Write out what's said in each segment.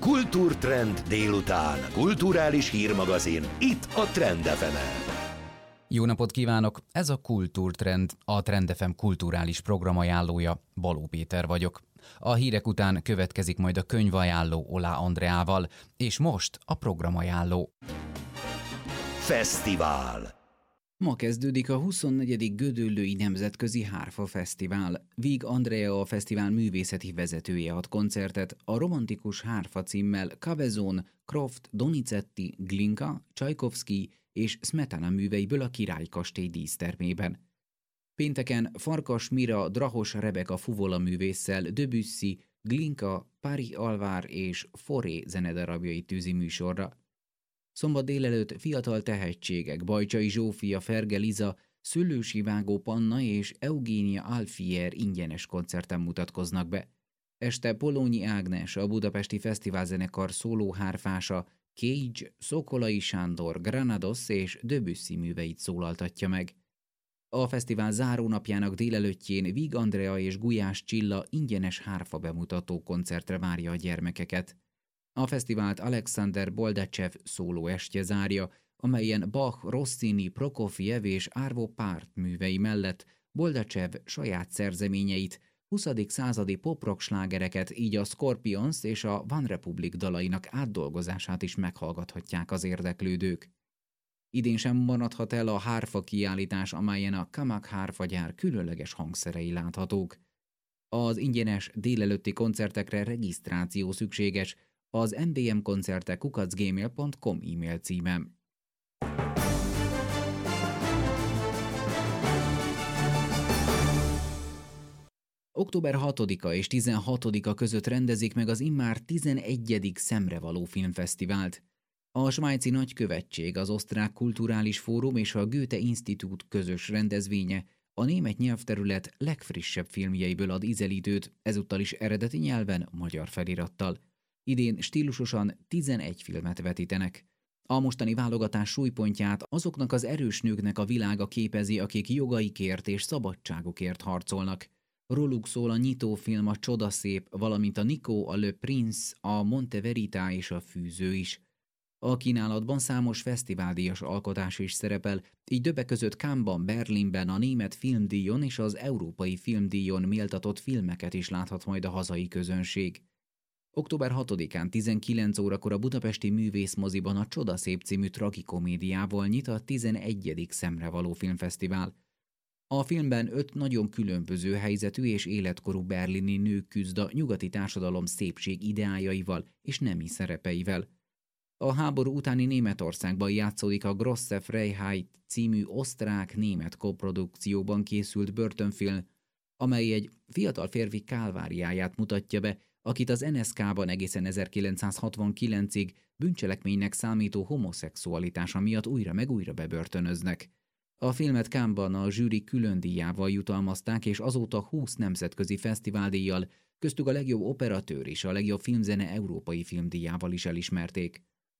Kultúrtrend délután. Kulturális hírmagazin. Itt a Trend FM-en. Jó napot kívánok! Ez a Kultúrtrend, a Trend FM kulturális programajánlója. Baló Péter vagyok. A hírek után következik majd a könyvajánló Olá Andreával, és most a programajánló. Fesztivál. Ma kezdődik a 24. Gödöllői Nemzetközi Hárfa Fesztivál. Víg Andrea, a fesztivál művészeti vezetője ad koncertet a romantikus hárfa címmel Cabezon, Croft, Donizetti, Glinka, Csajkovszky és Smetana műveiből a Király kastély dísztermében. Pénteken Farkas Mira, Drahos Rebeka fuvola művésszel Debussy, Glinka, Paris Alvár és Foré zenedarabjait tűzi műsorra. Szombat délelőtt fiatal tehetségek Bajcsai Zsófia, Ferge Liza, Szőlősi Vágó Panna és Eugénia Alfier ingyenes koncerten mutatkoznak be. Este Polónyi Ágnes, a Budapesti Fesztiválzenekar szólóhárfása, Cage, Szokolai Sándor, Granados és Debussy műveit szólaltatja meg. A fesztivál zárónapjának délelőttjén Víg Andrea és Gulyás Csilla ingyenes hárfa bemutató koncertre várja a gyermekeket. A fesztivált Alexander Boldacsev szólóestje zárja, amelyen Bach, Rossini, Prokofiev és Arvo Pärt művei mellett Boldacsev saját szerzeményeit, 20. századi pop-rock slágereket, így a Scorpions és a One Republic dalainak átdolgozását is meghallgathatják az érdeklődők. Idén sem maradhat el a hárfa kiállítás, amelyen a Kamak hárfagyár különleges hangszerei láthatók. Az ingyenes délelőtti koncertekre regisztráció szükséges az mbmkoncertek@gmail.com e-mail címem. Október 6-a és 16-a között rendezik meg az immár 11. Szemrevaló Filmfesztivált. A svájci nagykövetség, az Osztrák Kulturális Fórum és a Goethe-Institut közös rendezvénye a német nyelvterület legfrissebb filmjeiből ad ízelítőt, ezúttal is eredeti nyelven, magyar felirattal. Idén stílusosan 11 filmet vetítenek. A mostani válogatás súlypontját azoknak az erős nőknek a világa képezi, akik jogaikért és szabadságukért harcolnak. Róluk szól a nyitófilm A Csodaszép, valamint a Nico, a Le Prince, a Monte Verita és a Fűző is. A kínálatban számos fesztiváldíjas alkotás is szerepel, így többek között Cannesban, Berlinben, a Német Filmdíjon és az Európai Filmdíjon méltatott filmeket is láthat majd a hazai közönség. Október 6-án 19 órakor a Budapesti Művészmoziban a Csodaszép című tragikomédiával nyit a 11. Szemrevaló Filmfesztivál. A filmben 5 nagyon különböző helyzetű és életkorú berlini nő küzd a nyugati társadalom szépség ideájaival és nemi szerepeivel. A háború utáni Németországban játszódik a Grosse Freiheit című osztrák-német koprodukcióban készült börtönfilm, amely egy fiatal férfi kálváriáját mutatja be, akit az NSZK-ban egészen 1969-ig bűncselekménynek számító homoszexualitása miatt újra meg újra bebörtönöznek. A filmet Cannesban a zsűri külön díjával jutalmazták, és azóta 20 nemzetközi fesztiváldíjjal, köztük a legjobb operatőr és a legjobb filmzene európai filmdíjával is elismerték.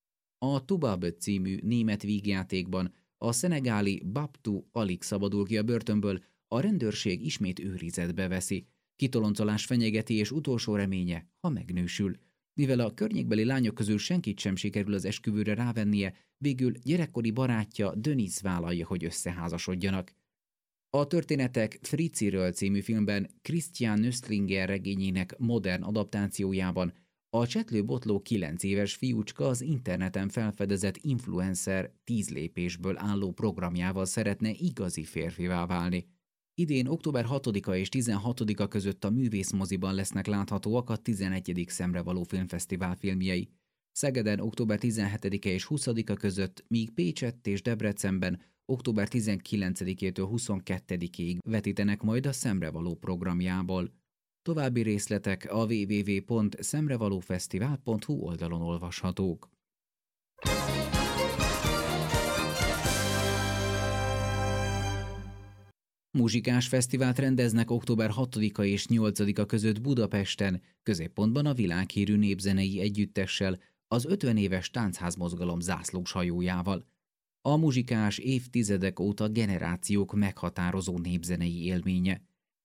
A Tubab című német vígjátékban a szenegáli Babtou alig szabadul ki a börtönből, a rendőrség ismét őrizetbe veszi. Kitoloncolás fenyegeti, és utolsó reménye, ha megnősül. Mivel a környékbeli lányok közül senkit sem sikerül az esküvőre rávennie, végül gyerekkori barátja Denise vállalja, hogy összeházasodjanak. A történetek Fritziről című filmben Christian Nöstlinger regényének modern adaptációjában a csetlő-botló 9 éves fiúcska az interneten felfedezett influencer 10 lépésből álló programjával szeretne igazi férfivá válni. Idén október 6-a és 16-a között a Művészmoziban lesznek láthatóak a 11. Szemrevaló Filmfesztivál filmjei. Szegeden október 17-e és 20-a között, míg Pécsett és Debrecenben október 19-től 22-ig vetítenek majd a Szemrevaló programjából. További részletek a www.szemrevalófesztivál.hu oldalon olvashatók. Muzsikás fesztivált rendeznek október 6-a és 8-a között Budapesten, középpontban a világhírű népzenei együttessel, az 50 éves táncházmozgalom zászlós hajójával. A muzsikás évtizedek óta generációk meghatározó népzenei élménye.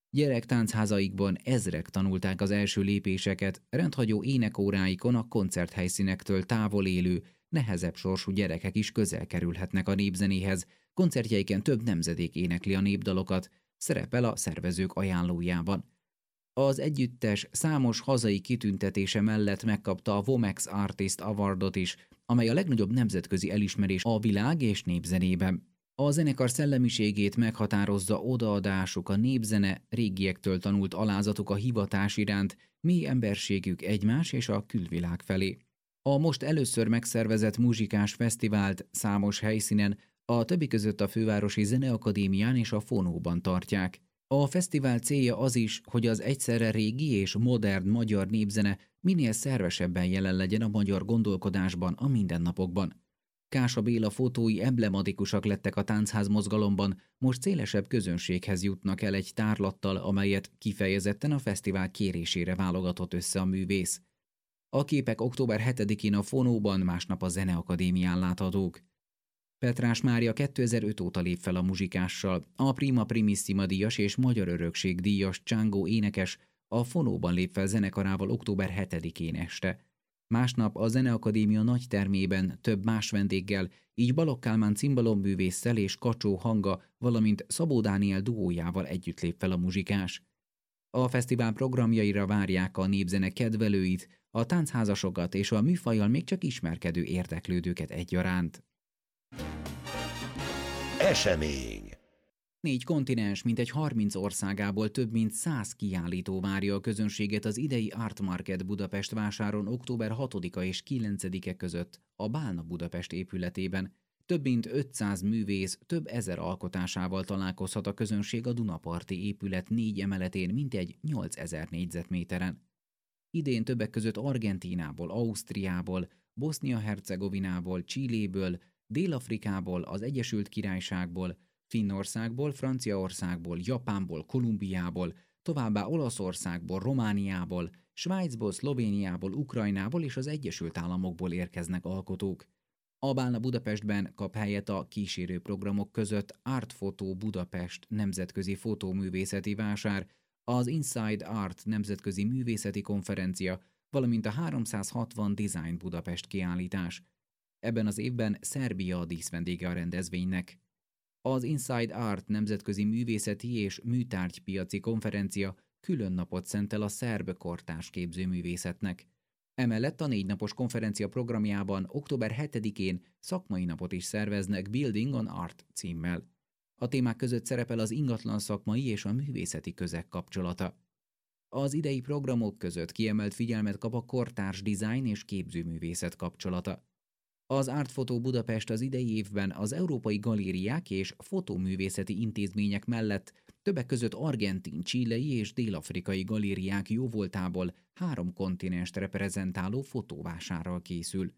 Gyerektánchazaikban ezrek tanulták az első lépéseket, rendhagyó énekóráikon a koncerthelyszínektől távol élő, nehezebb sorsú gyerekek is közel kerülhetnek a népzenéhez, koncertjeiken több nemzedék énekli a népdalokat, szerepel a szervezők ajánlójában. Az együttes számos hazai kitüntetése mellett megkapta a Womex Artist Awardot is, amely a legnagyobb nemzetközi elismerés a világ és népzenében. A zenekar szellemiségét meghatározza odaadásuk, a népzene, régiektől tanult alázatuk a hivatás iránt, mély emberségük egymás és a külvilág felé. A most először megszervezett muzsikás fesztivált számos helyszínen, a többi között a Fővárosi Zeneakadémián és a Fonóban tartják. A fesztivál célja az is, hogy az egyszerre régi és modern magyar népzene minél szervesebben jelen legyen a magyar gondolkodásban, a mindennapokban. Kása Béla fotói emblematikusak lettek a táncház mozgalomban, most szélesebb közönséghez jutnak el egy tárlattal, amelyet kifejezetten a fesztivál kérésére válogatott össze a művész. A képek október 7-én a Fonóban, másnap a Zeneakadémián láthatók. Petrás Mária 2005 óta lép fel a muzsikással, a Prima Primissima díjas és Magyar Örökség díjas Csángó énekes a Fonóban lép fel zenekarával október 7-én este. Másnap a Zeneakadémia nagy termében több más vendéggel, így Balogh Kálmán cimbalombűvésszel és Kacsó Hanga, valamint Szabó Dániel duójával együtt lép fel a muzsikás. A fesztivál programjaira várják a népzene kedvelőit, a táncházasokat és a műfajjal még csak ismerkedő érdeklődőket egyaránt. Esemény. 4 kontinens, mintegy 30 országából több mint 100 kiállító várja a közönséget az idei Art Market Budapest vásáron október 6-a és 9-e között a Bálna Budapest épületében. Több mint 500 művész, több ezer alkotásával találkozhat a közönség a Dunaparti épület 4 emeletén mintegy 8000 négyzetméteren. Idén többek között Argentínából, Ausztriából, Bosznia-Hercegovinából, Chiléből, Dél-Afrikából, az Egyesült Királyságból, Finnországból, Franciaországból, Japánból, Kolumbiából, továbbá Olaszországból, Romániából, Svájcból, Szlovéniából, Ukrajnából és az Egyesült Államokból érkeznek alkotók. A Bálna Budapestben kap helyet a kísérő programok között Art Photo Budapest nemzetközi fotóművészeti vásár, az Inside Art nemzetközi művészeti konferencia, valamint a 360 Design Budapest kiállítás. Ebben az évben Szerbia a díszvendége a rendezvénynek. Az Inside Art nemzetközi művészeti és műtárgypiaci konferencia külön napot szentel a szerb kortárs képzőművészetnek. Emellett a 4 napos konferencia programjában október 7-én szakmai napot is szerveznek Building on Art címmel. A témák között szerepel az ingatlan szakmai és a művészeti közeg kapcsolata. Az idei programok között kiemelt figyelmet kap a kortárs design és képzőművészet kapcsolata. Az Art Photo Budapest az idei évben az európai galériák és fotóművészeti intézmények mellett többek között argentin, chilei és dél-afrikai galériák jóvoltából 3 kontinenst reprezentáló fotóvásárral készül.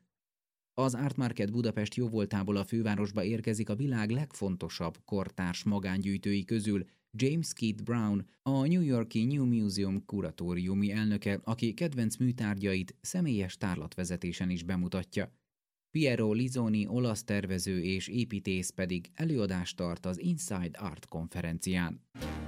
Az Art Market Budapest jóvoltából a fővárosba érkezik a világ legfontosabb kortárs magángyűjtői közül James Keith Brown, a New York-i New Museum kuratóriumi elnöke, aki kedvenc műtárgyait személyes tárlatvezetésen is bemutatja. Piero Lizoni olasz tervező és építész pedig előadást tart az Inside Art konferencián.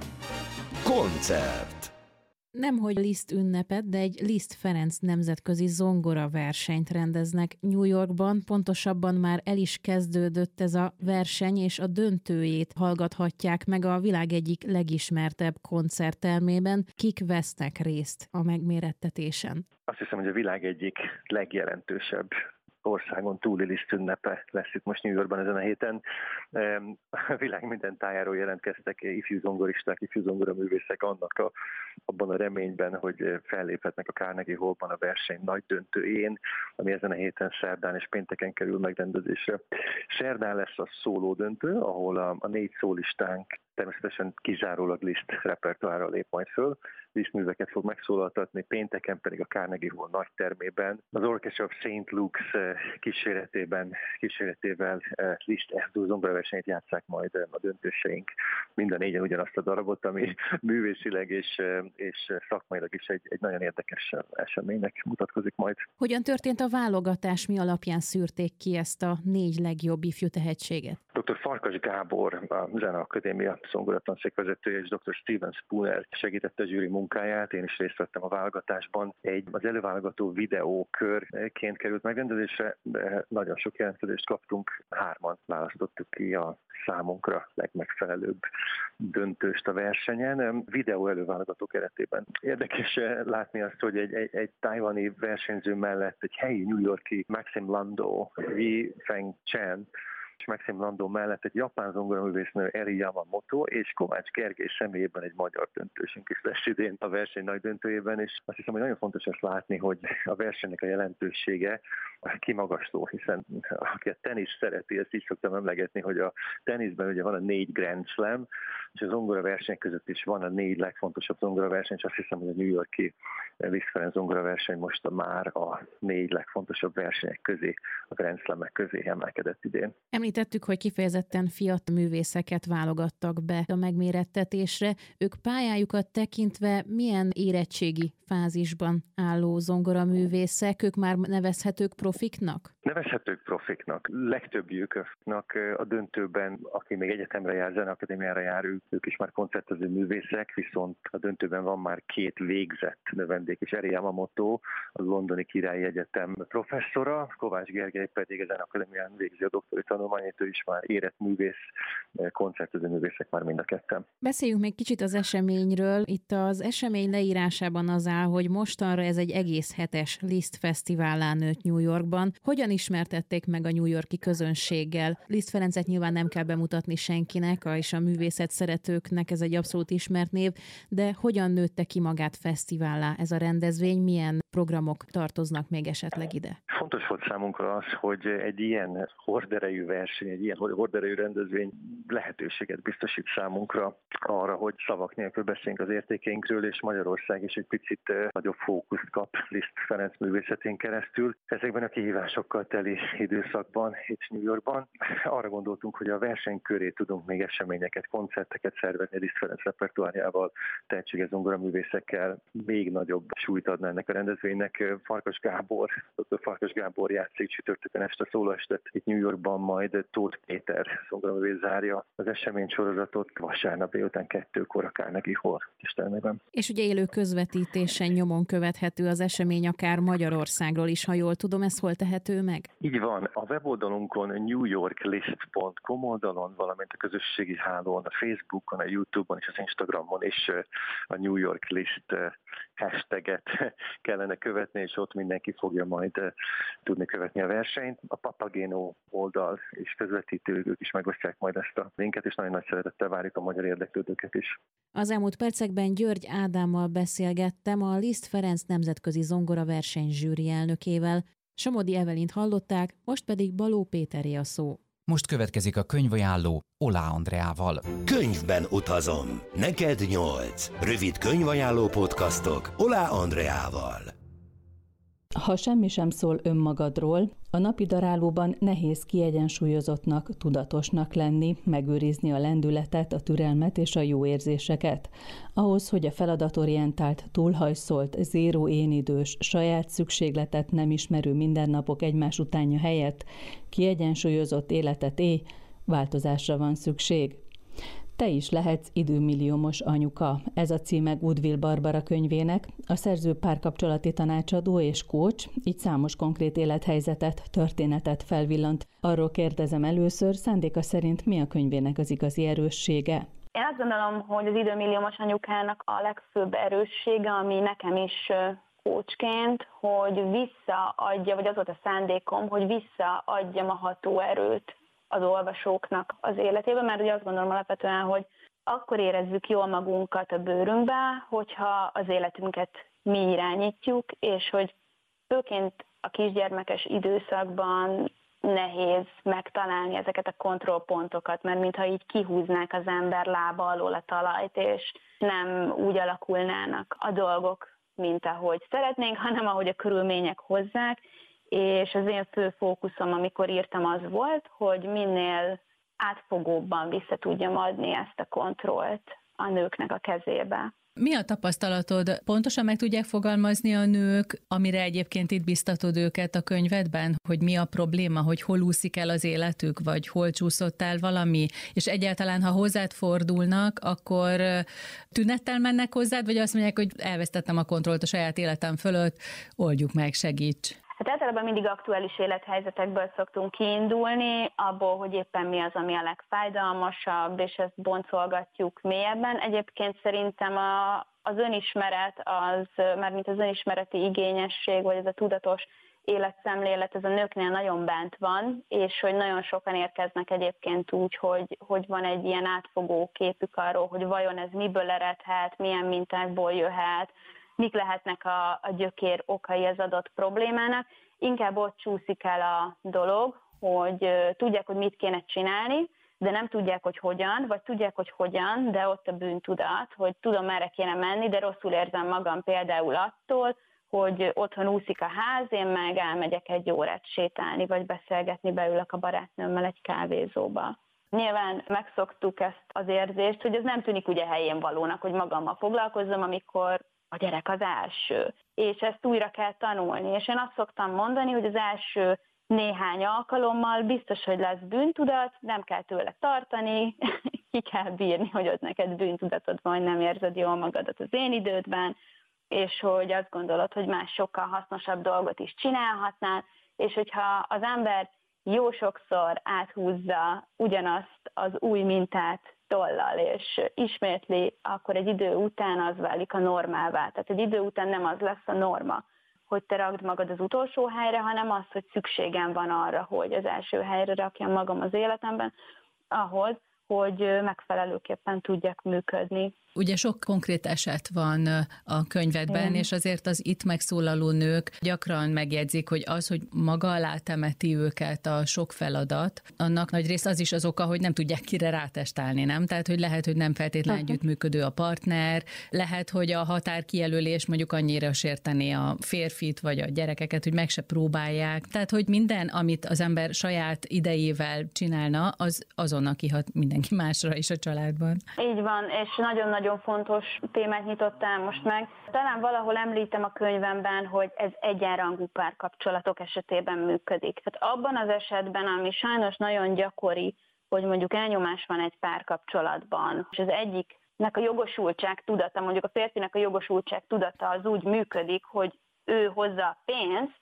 Koncert. Nemhogy Liszt ünnepet, de egy Liszt Ferenc nemzetközi zongora versenyt rendeznek New Yorkban, pontosabban már el is kezdődött ez a verseny, és a döntőjét hallgathatják meg a világ egyik legismertebb koncerttermében. Kik vesznek részt a megmérettetésen? Azt hiszem, hogy a világ egyik legjelentősebb országon túli Liszt ünnepe lesz itt most New Yorkban ezen a héten. A világ minden tájáról jelentkeztek ifjú zongoristák, ifjú zongoraművészek abban a reményben, hogy felléphetnek a Carnegie Hallban a verseny nagy döntőjén, ami ezen a héten szerdán és pénteken kerül megrendezésre. Szerdán lesz a szóló döntő, ahol a 4 szólistánk természetesen kizárólag Liszt repertoárra lép majd föl, Liszt műveket fog megszólaltatni, pénteken pedig a Carnegie Hall nagy termében. Az Orchestra of St. Luke's kíséretével Liszt F-dur zongoraversenyt játsszák majd a döntőseink. Mind a 4-en ugyanazt a darabot, ami művészileg és szakmailag is egy nagyon érdekes eseménynek mutatkozik majd. Hogyan történt a válogatás, mi alapján szűrték ki ezt a 4 legjobb ifjú tehetséget? Dr. Farkas Gábor, a Zeneakadémia zongoratanszékvezetője, és Dr. Steven Spooner segítette a zsűri munkáját. Én is részt vettem a válogatásban. Az előválogató videókörként került megrendezésre, de nagyon sok jelentkezést kaptunk. 3-an választottuk ki a számunkra legmegfelelőbb döntőst a versenyen. Videó előválogató keretében érdekes látni azt, hogy egy tajvani versenyző mellett egy helyi New York-i Maxim Lando, Yi Feng Chen, és Maxim Lando mellett egy japán zongoraművésznő Eri Yamamoto és Kovács Gergely személyében egy magyar döntősünk is lesz idén a verseny nagy döntőjében, és azt hiszem, hogy nagyon fontos ezt látni, hogy a versenynek a jelentősége kimagasló, hiszen aki a tenisz szereti, ezt így szoktam emlegetni, hogy a teniszben ugye van a 4 Grand Slam, és a zongoraverseny között is van a 4 legfontosabb zongoraverseny, és azt hiszem, hogy a New York-i Liszt Ferenc zongoraverseny most már a 4 legfontosabb versenyek közé, a Grand Slamek közé emelkedett idén. Említettük, hogy kifejezetten fiatal művészeket válogattak be a megmérettetésre. Ők pályájukat tekintve milyen érettségi fázisban álló zongoraművészek? Ők már nevezhetők profiknak? Nevezhetők profiknak. Legtöbbjüknek a döntőben, aki még egyetemre jár, Zeneakadémiára jár, ők is már koncertező művészek, viszont a döntőben van már 2 végzett növendék, és Eri Yamamoto, a Londoni Királyi Egyetem professzora, Kovács Gergely pedig a Zeneakadémián végzi a doktori tanulmányait, ő is már érett művész, koncertező művészek már mind a ketten. Beszéljünk még kicsit az eseményről. Itt az esemény leírásában az áll, hogy mostanra ez egy egész hetes Liszt fesztivállá nőtt New Yorkban. Hogyan ismertették meg a New York-i közönséggel? Liszt Ferencet nyilván nem kell bemutatni senkinek, és a művészet szeretőknek ez egy abszolút ismert név, de hogyan nőtte ki magát fesztivállá ez a rendezvény? Milyen programok tartoznak még esetleg ide? Fontos volt számunkra az, hogy egy ilyen horderejű verseny, egy ilyen horderejű rendezvény lehetőséget biztosít számunkra arra, hogy szavak nélkül beszéljünk az értékeinkről, és Magyarország is egy picit nagyobb fókuszt kap Liszt Ferenc művészetén keresztül. Ezekben a kihívásokkal teli időszakban és New Yorkban arra gondoltunk, hogy a verseny köré tudunk még eseményeket, koncerteket szervezni Liszt Ferenc repertoárjával, tehetséges zongoraművészekkel, még nagyobb súlyt adna ennek a rendezvénynek. Farkas Gábor játszik csütörtökön este szólaestet itt New Yorkban, majd Tóth Péter zongoraművész zárja az eseménysorozatot vasárnap délután 2-kor a Carnegie Hall termében. És ugye élő közvetítésen nyomon követhető az esemény akár Magyarországról is, ha jól tudom, ez hol tehető meg? Így van. A weboldalunkon, newyorklist.com oldalon, valamint a közösségi hálón, a Facebookon, a YouTube-on és az Instagramon is a New York List hashtaget kellene követni, és ott mindenki fogja majd tudni követni a versenyt. A Papageno oldal és közvetítők is megosztják majd ezt a linket, és nagyon nagy szeretettel várjuk a magyar érdeklődőket is. Az elmúlt percekben György Ádámmal beszélgettem, a Liszt Ferenc nemzetközi zongoraverseny zsűri elnökével. Somodi Evelint hallották, most pedig Baló Péteré a szó. Most következik a könyvajánló Olá Andreával. Könyvben utazom. Neked 8. Rövid könyvajánló podcastok Olá Andreával. Ha semmi sem szól önmagadról, a napi darálóban nehéz kiegyensúlyozottnak, tudatosnak lenni, megőrizni a lendületet, a türelmet és a jó érzéseket. Ahhoz, hogy a feladatorientált, túlhajszolt, zéró énidős, saját szükségletet nem ismerő mindennapok egymás utánja helyett kiegyensúlyozott életet élj, változásra van szükség. Te is lehetsz időmilliómos anyuka. Ez a címe Goodwill Barbara könyvének. A szerző párkapcsolati tanácsadó és coach, így számos konkrét élethelyzetet, történetet felvillant. Arról kérdezem először, szándéka szerint mi a könyvének az igazi erőssége? Én azt gondolom, hogy az időmilliómos anyukának a legfőbb erőssége, ami nekem is coachként, hogy visszaadja, vagy az volt a szándékom, hogy visszaadjam a hatóerőt az olvasóknak az életében, mert ugye azt gondolom alapvetően, hogy akkor érezzük jól magunkat a bőrünkbe, hogyha az életünket mi irányítjuk, és hogy főként a kisgyermekes időszakban nehéz megtalálni ezeket a kontrollpontokat, mert mintha így kihúznák az ember lába alól a talajt, és nem úgy alakulnának a dolgok, mint ahogy szeretnénk, hanem ahogy a körülmények hozzák, és az én fő fókuszom, amikor írtam, az volt, hogy minél átfogóbban vissza tudjam adni ezt a kontrollt a nőknek a kezébe. Mi a tapasztalatod? Pontosan meg tudják fogalmazni a nők, amire egyébként itt biztatod őket a könyvedben, hogy mi a probléma, hogy hol úszik el az életük, vagy hol csúszott el valami, és egyáltalán, ha hozzád fordulnak, akkor tünettel mennek hozzád, vagy azt mondják, hogy elvesztettem a kontrollt a saját életem fölött, oldjuk meg, segíts. Hát általában mindig aktuális élethelyzetekből szoktunk kiindulni, abból, hogy éppen mi az, ami a legfájdalmasabb, és ezt boncolgatjuk mélyebben. Egyébként szerintem az önismeret, mármint az önismereti igényesség, vagy ez a tudatos életszemlélet, ez a nőknél nagyon bent van, és hogy nagyon sokan érkeznek egyébként úgy, hogy van egy ilyen átfogó képük arról, hogy vajon ez miből eredhet, milyen mintákból jöhet, mik lehetnek a gyökér okai az adott problémának. Inkább ott csúszik el a dolog, hogy tudják, hogy mit kéne csinálni, de nem tudják, hogy hogyan, vagy tudják, hogy hogyan, de ott a bűntudat, hogy tudom, merre kéne menni, de rosszul érzem magam például attól, hogy otthon úszik a ház, én meg elmegyek egy órát sétálni, vagy beszélgetni, beülök a barátnőmmel egy kávézóba. Nyilván megszoktuk ezt az érzést, hogy ez nem tűnik ugye helyén valónak, hogy magammal foglalkozzam, amikor a gyerek az első, és ezt újra kell tanulni. És én azt szoktam mondani, hogy az első néhány alkalommal biztos, hogy lesz bűntudat, nem kell tőle tartani, ki kell bírni, hogy ott neked bűntudatod van, hogy nem érzed jól magadat az én idődben, és hogy azt gondolod, hogy más sokkal hasznosabb dolgot is csinálhatnál, és hogyha az ember jó sokszor áthúzza ugyanazt az új mintát tollal, és ismétli, akkor egy idő után az válik a normává. Tehát egy idő után nem az lesz a norma, hogy te ragd magad az utolsó helyre, hanem az, hogy szükségem van arra, hogy az első helyre rakjam magam az életemben, ahhoz, hogy megfelelőképpen tudjak működni. Ugye sok konkrét eset van a könyvedben, és azért az itt megszólaló nők gyakran megjegyzik, hogy az, hogy maga alá temeti őket a sok feladat, annak nagyrészt az is az oka, hogy nem tudják kire rátestálni, nem? Tehát, hogy lehet, hogy nem feltétlenül együttműködő a partner, lehet, hogy a határkijelölés mondjuk annyira sértené a férfit vagy a gyerekeket, hogy meg se próbálják. Tehát, hogy minden, amit az ember saját idejével csinálna, az azonnal kihat mindenki másra is a családban. Így van, és nagyon-nagyon fontos témát nyitottál most meg. Talán valahol említem a könyvemben, hogy ez egyenrangú párkapcsolatok esetében működik. Tehát abban az esetben, ami sajnos nagyon gyakori, hogy mondjuk elnyomás van egy párkapcsolatban, és az egyiknek a jogosultság tudata, mondjuk a férfinek a jogosultság tudata az úgy működik, hogy ő hozza a pénzt,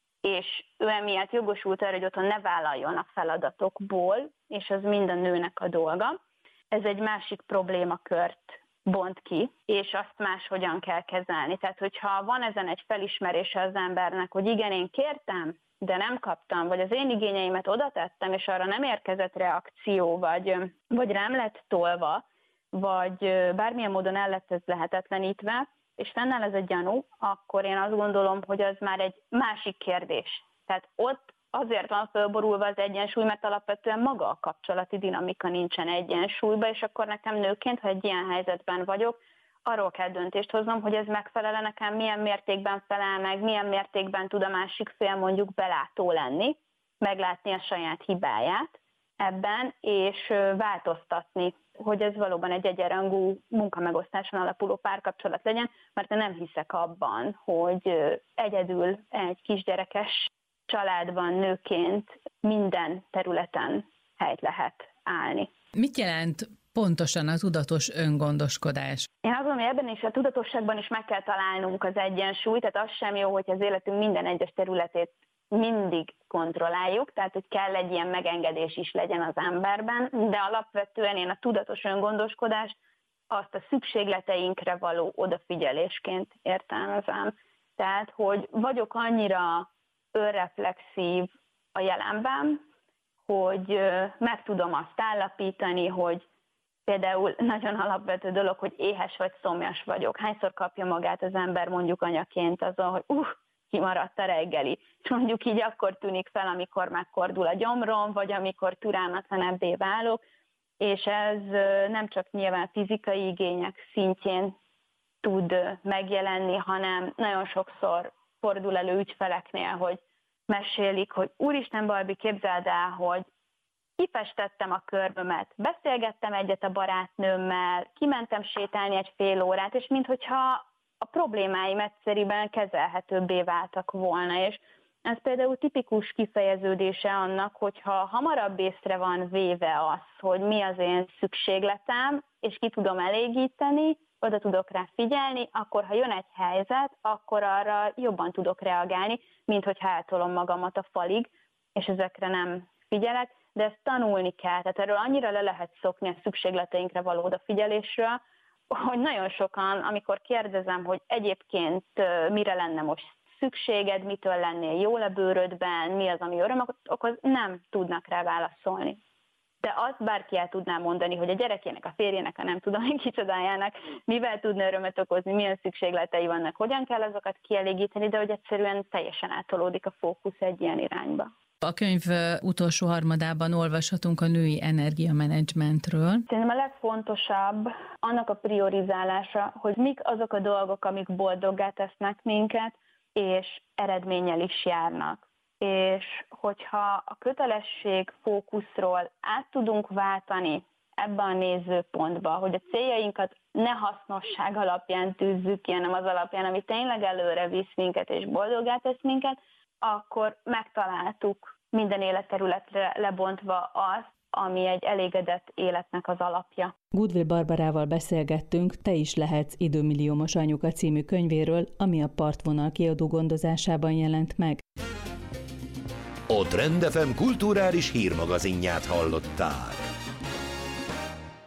és ő emiatt jogosult arra, hogy otthon ne vállaljon a feladatokból, és az mind a nőnek a dolga. Ez egy másik problémakört bont ki, és azt máshogyan kell kezelni. Tehát, hogyha van ezen egy felismerése az embernek, hogy igen, én kértem, de nem kaptam, vagy az én igényeimet oda tettem, és arra nem érkezett reakció, vagy rám lett tolva, vagy bármilyen módon el lett ez lehetetlenítve, és fennáll ez a gyanú, akkor én azt gondolom, hogy az már egy másik kérdés. Tehát ott azért van fölborulva az egyensúly, mert alapvetően maga a kapcsolati dinamika nincsen egyensúlyban, és akkor nekem nőként, ha egy ilyen helyzetben vagyok, arról kell döntést hoznom, hogy ez megfelel nekem, milyen mértékben felel meg, milyen mértékben tud a másik fél mondjuk belátó lenni, meglátni a saját hibáját ebben, és változtatni, hogy ez valóban egy egyenrangú munkamegosztáson alapuló párkapcsolat legyen, mert én nem hiszek abban, hogy egyedül egy kisgyerekes családban nőként minden területen helyt lehet állni. Mit jelent pontosan a tudatos öngondoskodás? Én azt gondolom, hogy ebben is a tudatosságban is meg kell találnunk az egyensúlyt, tehát az sem jó, hogy az életünk minden egyes területét mindig kontrolláljuk, tehát hogy kell egy ilyen megengedés is legyen az emberben, de alapvetően én a tudatos öngondoskodást azt a szükségleteinkre való odafigyelésként értelmezem. Tehát, hogy vagyok annyira önreflexív a jelenben, hogy meg tudom azt állapítani, hogy például nagyon alapvető dolog, hogy éhes vagy szomjas vagyok. Hányszor kapja magát az ember mondjuk anyaként azon, hogy kimaradt a reggeli. És mondjuk így akkor tűnik fel, amikor megkordul a gyomrom, vagy amikor türelmetlenebbé válok, és ez nem csak nyilván fizikai igények szintjén tud megjelenni, hanem nagyon sokszor fordul elő ügyfeleknél, hogy mesélik, hogy úristen, Barbi, képzeld el, hogy kifestettem a körmömet, beszélgettem egyet a barátnőmmel, kimentem sétálni egy fél órát, és minthogyha a problémáim egyszerűen kezelhetőbbé váltak volna, és ez például tipikus kifejeződése annak, hogyha hamarabb észre van véve az, hogy mi az én szükségletem, és ki tudom elégíteni, oda tudok rá figyelni, akkor ha jön egy helyzet, akkor arra jobban tudok reagálni, mint hogyha eltolom magamat a falig, és ezekre nem figyelek, de ezt tanulni kell. Tehát erről annyira le lehet szokni a szükségleteinkre való odafigyelésről, hogy nagyon sokan, amikor kérdezem, hogy egyébként mire lenne most szükséged, mitől lennél jól a bőrödben, mi az, ami örömöt okoz, nem tudnak rá válaszolni. De azt bárki el tudná mondani, hogy a gyerekének, a férjének, a nem tudom én kicsodájának, mivel tudna örömet okozni, milyen szükségletei vannak, hogyan kell azokat kielégíteni, de hogy egyszerűen teljesen átolódik a fókusz egy ilyen irányba. A könyv utolsó harmadában olvashatunk a női energiamenedzsmentről. Szerintem a legfontosabb annak a priorizálása, hogy mik azok a dolgok, amik boldoggá tesznek minket, és eredménnyel is járnak. És hogyha a kötelesség fókuszról át tudunk váltani ebbe a nézőpontba, hogy a céljainkat ne hasznosság alapján tűzzük ki, hanem az alapján, ami tényleg előre visz minket és boldoggá tesz minket, akkor megtaláltuk minden életterületre lebontva azt, ami egy elégedett életnek az alapja. Goodwill Barbarával beszélgettünk Te is lehetsz időmilliómos anyuka című könyvéről, ami a Partvonal kiadó gondozásában jelent meg. A Trend FM kulturális hírmagazinját hallottál.